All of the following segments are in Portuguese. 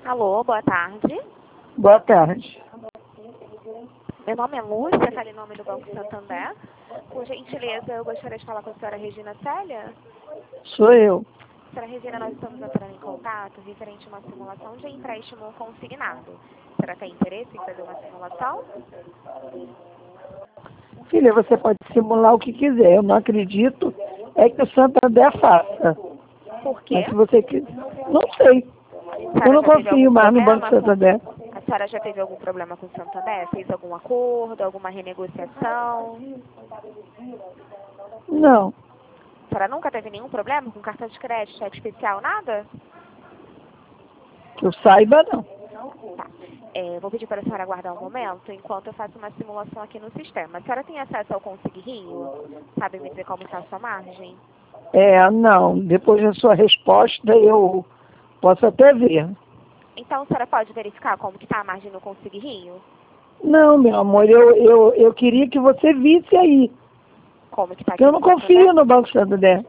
Alô, boa tarde. Boa tarde. Meu nome é Lúcia, falo em nome do Banco Santander. Por gentileza, eu gostaria de falar com a senhora Regina Célia. Sou eu. Senhora Regina, nós estamos entrando em contato referente a uma simulação de empréstimo consignado. A senhora tem interesse em fazer uma simulação? Filha, você pode simular o que quiser. Eu não acredito que o Santander faça. Por quê? Mas se você quiser. Não sei. Eu não confio mais no Banco Santander. A senhora já teve algum problema com o Santander? Fez algum acordo, alguma renegociação? Não. A senhora nunca teve nenhum problema com cartão de crédito, cheque especial, nada? Que eu saiba, não. Tá. Vou pedir para a senhora aguardar um momento enquanto eu faço uma simulação aqui no sistema. A senhora tem acesso ao Consig Rio? Sabe me dizer como está a sua margem? Não. Depois da sua resposta, eu posso até ver. Então, a senhora pode verificar como que está a margem no Consig Rio? Não, meu amor, eu queria que você visse aí. Como que está aqui? Porque eu não confio no Banco Santander.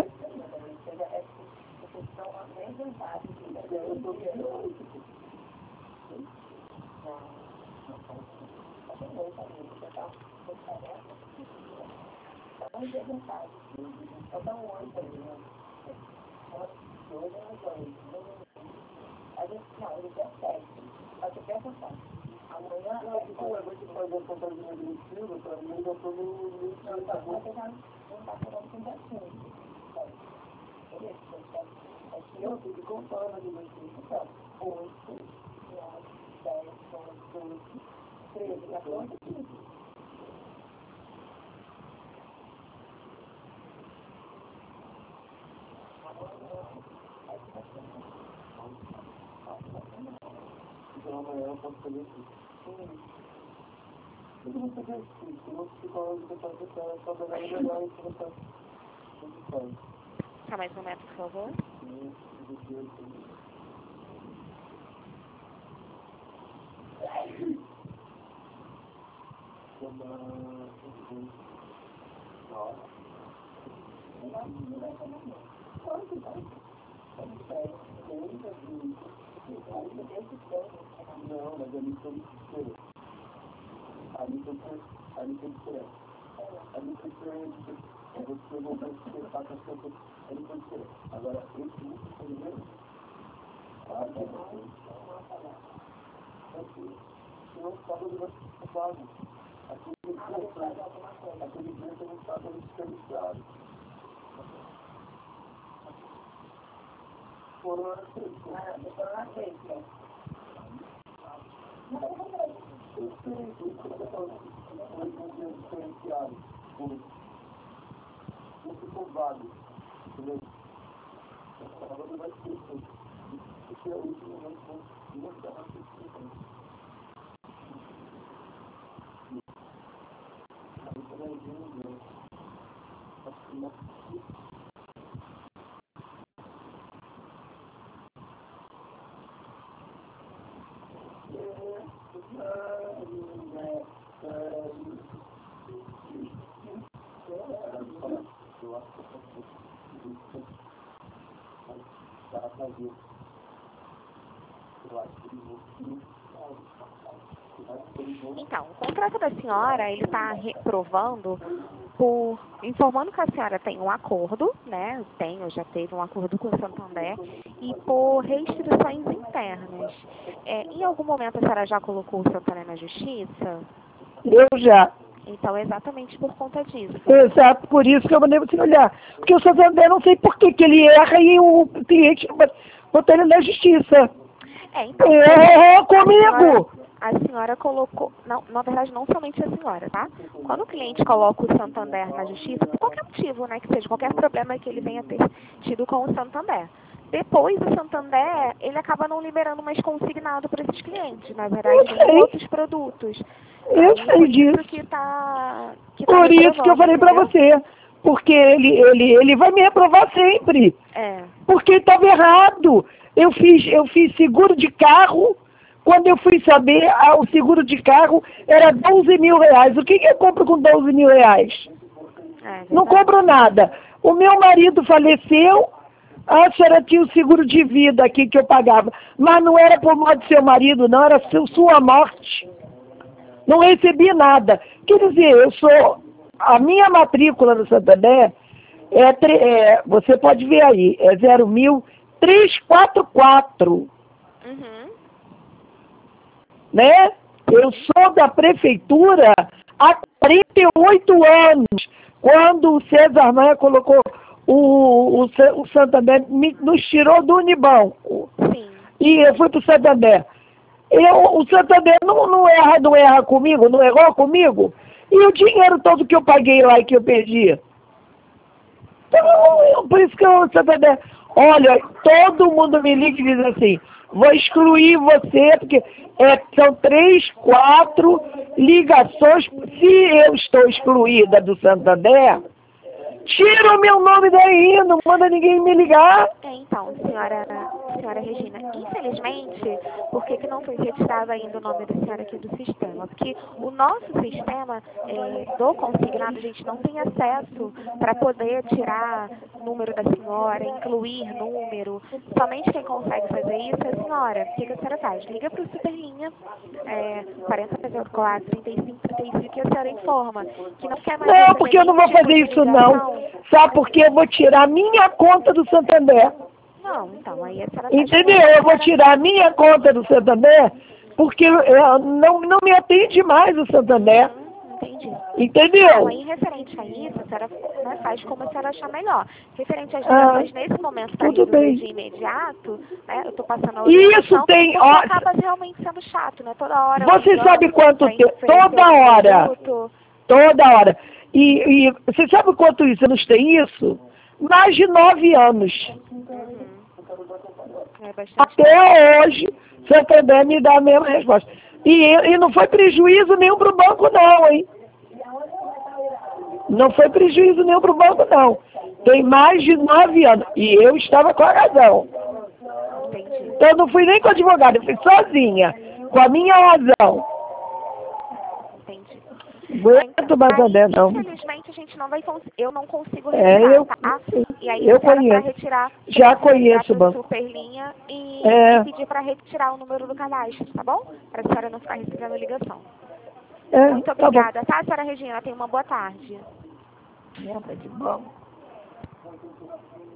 Tá, mais um momento, por favor. Então, o contrato da senhora, ele está reprovando informando que a senhora tem um acordo, né? Já teve um acordo com o Santander, e por restrições internas. Em algum momento a senhora já colocou o Santander na justiça? Eu já. Então, exatamente por conta disso. Exato, por isso que eu mandei você olhar. Porque o Santander, não sei por que ele erra e o cliente botou ele na justiça. Então, comigo! A senhora colocou, não, na verdade não somente a senhora, tá? Quando o cliente coloca o Santander na justiça, por qualquer motivo, né, que seja qualquer problema que ele venha ter tido com o Santander, depois o Santander, ele acaba não liberando mais consignado para esses clientes, na verdade tem outros produtos. Eu sei disso. Por isso que eu falei para você, porque ele vai me reprovar sempre. Porque estava errado. Eu fiz seguro de carro. Quando eu fui saber, o seguro de carro era R$12.000. O que eu compro com R$12.000? Não compro nada. O meu marido faleceu, A senhora tinha o seguro de vida aqui que eu pagava. Mas não era por modo de seu marido, não. Era sua morte. Não recebi nada. Quer dizer, a minha matrícula no Santander você pode ver aí, é 0.344. Uhum. Né? Eu sou da prefeitura há 48 anos, quando o César Maia colocou o Santander, nos tirou do Unibanco. Sim. E eu fui para o Santander. O Santander não erra comigo, não errou comigo. E o dinheiro todo que eu paguei lá e que eu perdi. Então, por isso que o Santander... Olha, todo mundo me liga e diz assim, vou excluir você, porque são 3, 4 ligações. Se eu estou excluída do Santander, tira o meu nome daí, não manda ninguém me ligar. Então, senhora Regina, infelizmente, por que não foi retirado ainda o nome da senhora aqui do sistema? Porque o nosso sistema do consignado, a gente não tem acesso para poder tirar número da senhora, incluir número. Somente quem consegue fazer isso é a senhora. O que a senhora faz? Liga para o Superlinha 4004 3535 que a senhora informa que não quer mais... Não, porque eu não vou fazer isso não. Sabe por quê? Eu vou tirar a minha conta do Santander. Não, então, aí a senhora... Entendeu? Eu vou tirar a minha conta do Santander, porque não me atende mais o Santander. Entendi. Entendeu? Então, aí, referente a isso, a senhora faz como a senhora achar melhor. Referente às ligações, nesse momento, tá indo de imediato, né? Eu tô passando a orientação, isso tem... porque acaba realmente sendo chato, né? Toda hora... Você sabe quanto tempo? Toda hora. Toda hora. E você sabe quanto isso nos tem isso? Mais de 9 anos. Até hoje, Santander me dá a mesma resposta. E não foi prejuízo nenhum para o banco, não, hein? Não foi prejuízo nenhum para o banco, não. Tem mais de 9 anos. E eu estava com a razão. Então, eu não fui nem com o advogado, eu fui sozinha, com a minha razão. Aguento mais Santander, não. Infelizmente, a gente não vai eu não consigo retirar, tá? E aí, eu conheço. Retirar, já conheço o banco. Superlinha e pedir para retirar o número do cadastro, tá bom? Para a senhora não ficar recebendo ligação. Muito obrigada, tá, senhora Regina? Tenha uma boa tarde. Que bom.